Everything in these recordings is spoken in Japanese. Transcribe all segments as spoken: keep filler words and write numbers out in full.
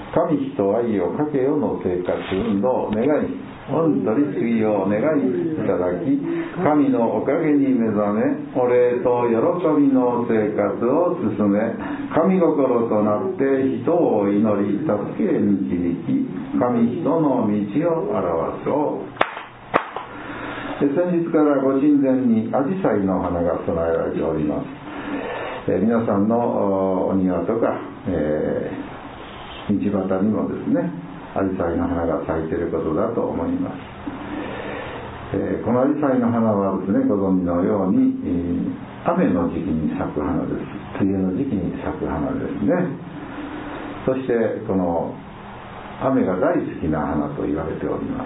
神人愛をかけよの生活運動を願い、御取り次ぎを願いいただき、神のおかげに目覚め、お礼と喜びの生活を進め、神心となって人を祈り助け導き、神人の道を表そう。先日からご神前にアジサイの花が供えられております。えー、皆さんのお庭とか、えー、道端にもですね、アジサイの花が咲いていることだと思います。えー、このアジサイの花はですね、ご存知のように、えー、雨の時期に咲く花です。梅雨の時期に咲く花ですね。そしてこの雨が大好きな花と言われております。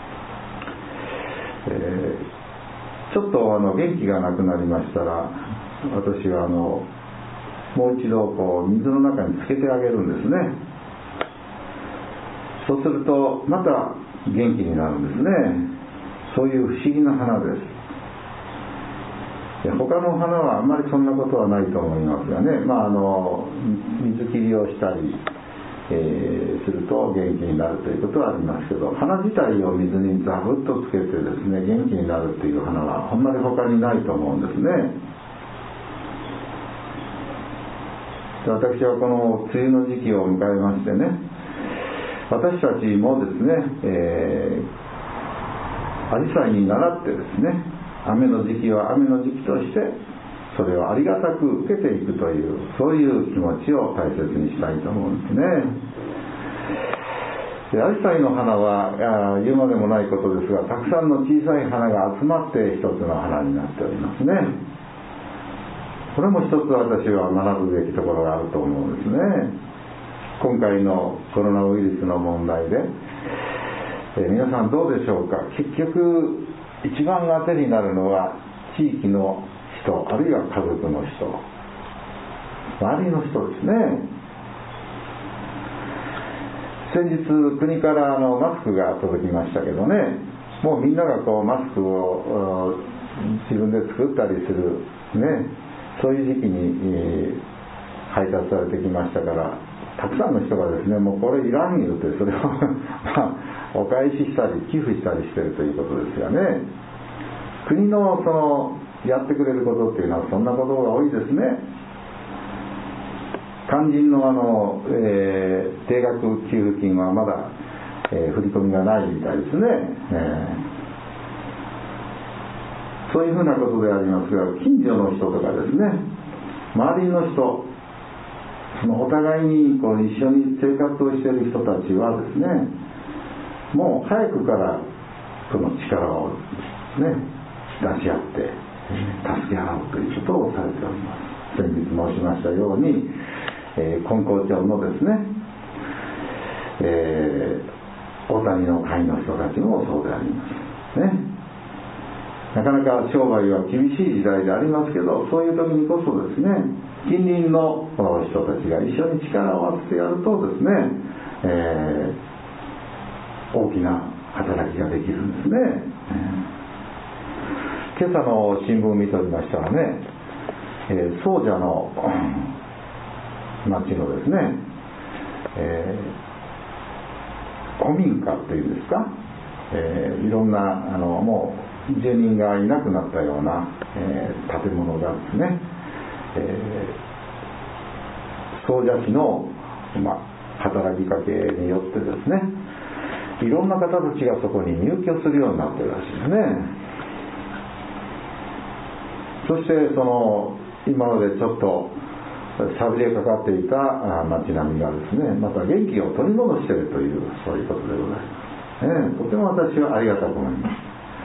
えー、ちょっとあの元気がなくなりましたら、私はあのもう一度こう水の中につけてあげるんですね。そうするとまた元気になるんですね。そういう不思議な花です。他の花はあんまりそんなことはないと思いますがね、まあ、あの水切りをしたり、えー、すると元気になるということはありますけど、花自体を水にザブッとつけてですね、元気になるという花はあんまり他にないと思うんですね。私はこの梅雨の時期を迎えましてね、私たちもですね、えー、アジサイに倣ってですね、雨の時期は雨の時期としてそれをありがたく受けていくという、そういう気持ちを大切にしたいと思うんですね。で、アジサイの花は言うまでもないことですが、たくさんの小さい花が集まって一つの花になっておりますね。これも一つ私は学ぶべきところがあると思うんですね。今回のコロナウイルスの問題で、えー、皆さんどうでしょうか。結局一番当てになるのは地域の人、あるいは家族の人、周りの人ですね。先日国からあのマスクが届きましたけどね、もうみんながこうマスクを自分で作ったりするね、そういう時期に、えー、配達されてきましたから、たくさんの人がですね、もうこれいらん言うてそれをまあお返ししたり寄付したりしているということですよね。国のそのやってくれることっていうのはそんなことが多いですね。肝心のあの、えー、定額給付金はまだ、えー、振り込みがないみたいですね、えー、そういうふうなことでありますが、近所の人とかですね、周りの人、そのお互いにこう一緒に生活をしている人たちはですね、もう早くからこの力をね出し合って助け合うということをされております。先日申しましたように、えー、金光町のですね、えー、大谷の会の人たちもそうでありますね。なかなか商売は厳しい時代でありますけど、そういう時にこそですね、近隣の人たちが一緒に力を合わせてやるとですね、えー、大きな働きができるんですね。今朝の新聞を見ておりましたらね、えー、総社の町のですね、えー、古民家っていうんですか、えー、いろんなあのもう住人がいなくなったような、えー、建物がですね、えー、総社市の、まあ、働きかけによってですね、いろんな方たちがそこに入居するようになってるらしいですね。そしてその今までちょっと寂れかかっていた街並みがですね、また元気を取り戻しているという、そういうことでございます、ね、とても私はありがたく思います。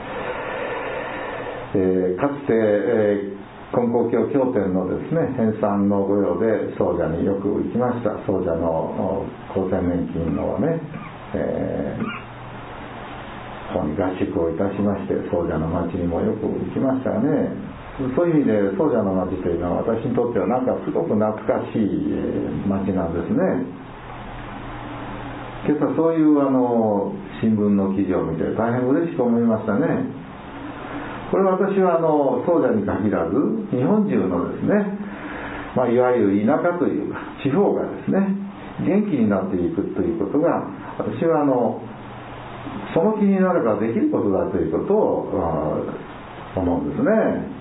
えー、かつて、えー、金光教経典のですね編纂の御用で総社によく行きました。総社の厚生年金のね、えー、方に合宿をいたしまして、総社の町にもよく行きましたね。そういう意味で総社の町というのは私にとってはなんかすごく懐かしい町なんですね。今朝そういうあの新聞の記事を見て大変嬉しく思いましたね。これ私はあの総社に限らず日本中のですね、まあ、いわゆる田舎というか地方がですね、 元気になっていくということが、私はあのその気になればできることだということを思うんですね。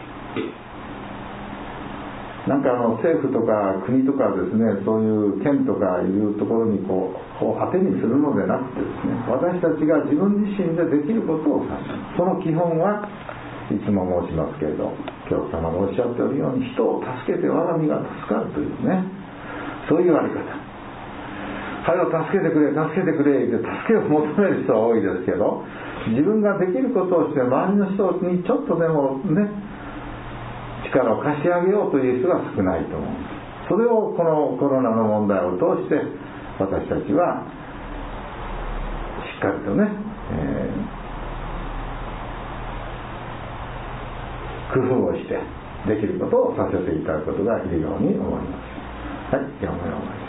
なんかあの政府とか国とかですね、そういう県とかいうところにこう、こう当てにするのでなくてですね、私たちが自分自身でできることを指す。その基本はいつも申しますけれど、教祖様がおっしゃっておるように、人を助けて我が身が助かるというね、そういうあり方。彼を助けてくれ助けてくれって助けを求める人は多いですけど、自分ができることをして周りの人にちょっとでもね、力を貸し上げようという人が少ないと思うんです。それをこのコロナの問題を通して私たちはしっかりとね、えー、工夫をしてできることをさせていただくことがいるように思います。はい、今日もよう